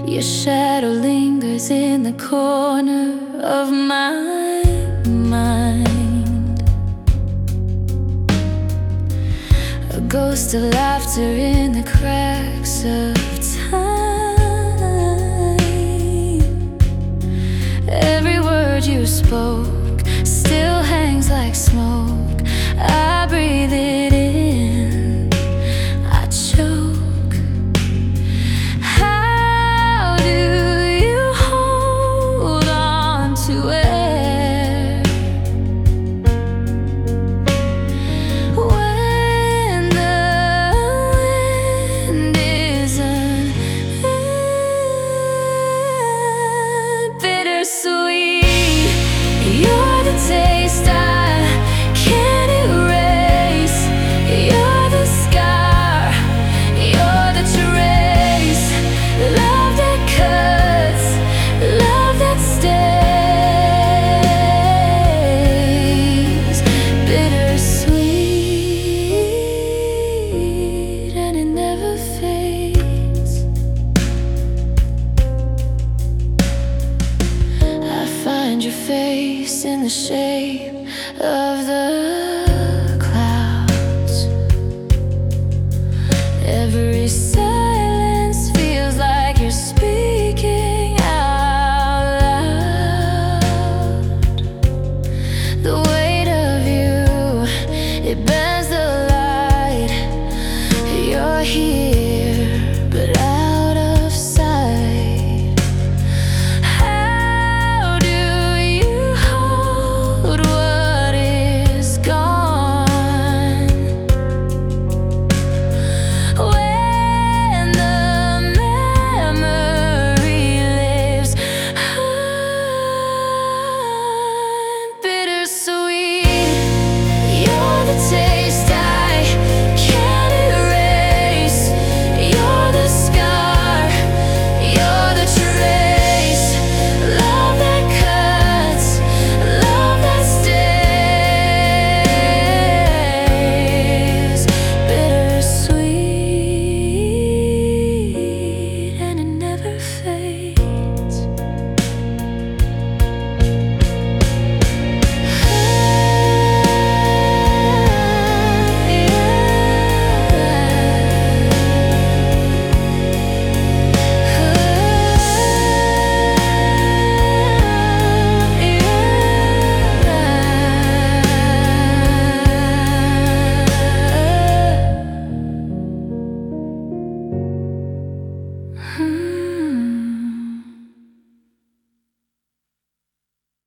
Your shadow lingers in the corner of my mind, a ghost of laughter in the cracks of time. Every word you spoke still hangs like smoke. I breathe it in, I choke. How do you hold on to air when the wind isn't bittersweet? You're the taste I can't erase. You're the scar, you're the trace. Love that cuts, love that stays. Bittersweet, and it never fades. I find your face in the shape